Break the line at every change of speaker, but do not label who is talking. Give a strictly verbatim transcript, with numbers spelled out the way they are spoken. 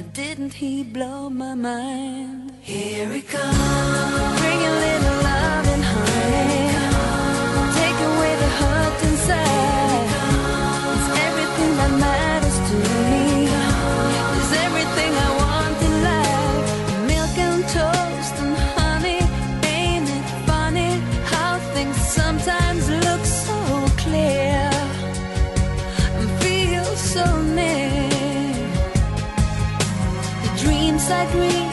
Didn't he blow my mind? Here he comes, bring a little love and honey, take away the hurt inside. It's everything that matters to me, it's everything I want in life. Milk and toast and honey, ain't it funny how things sometimes look so clear and feel so near. Dreams I dream